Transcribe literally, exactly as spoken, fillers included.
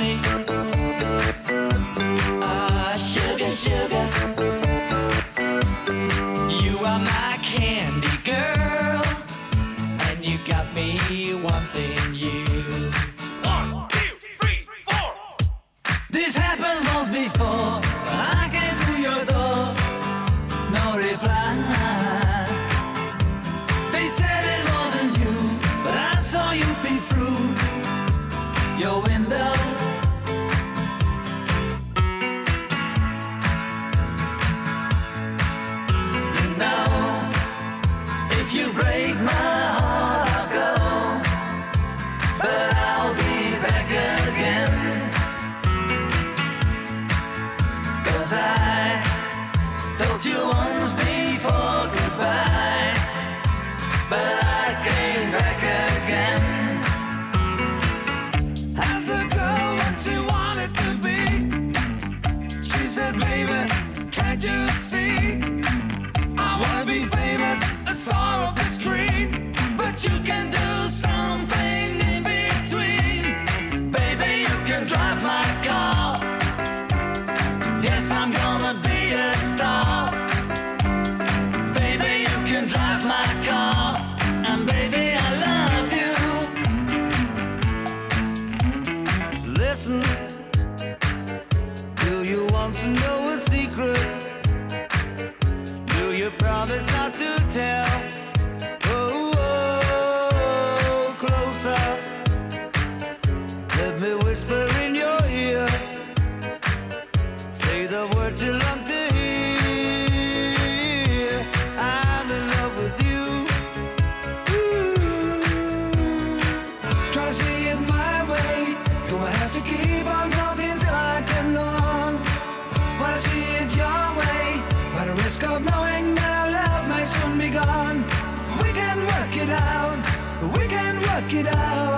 me. Ah, sugar, sugar, you are my candy girl, and you got me wanting you. One, two, three, four. This happened once before. I came through your door, no reply. They said it wasn't you, but I saw you peep through your window. You know, if you break my heart, I'll go, but I'll be back again. 'Cause I told you once before goodbye, but I came back again. As a girl, what she wanted to be, she said, baby, can't you see? I wanna be famous, a star of the screen, but you can do something in between. Baby, you can drive my car. Yes, I'm gonna be a star. Baby, you can drive my car. And baby, I love you. Listen, do you want to know a secret? Do you promise not to tell? Oh, oh, closer. Let me whisper in your ear. Say the words you love to hear. I'm in love with you. Try to see it my way. Do I have to keep on talking till I can go on? Wanna see it your way, by the risk of knowing that our love may soon be gone. We can work it out. We can work it out.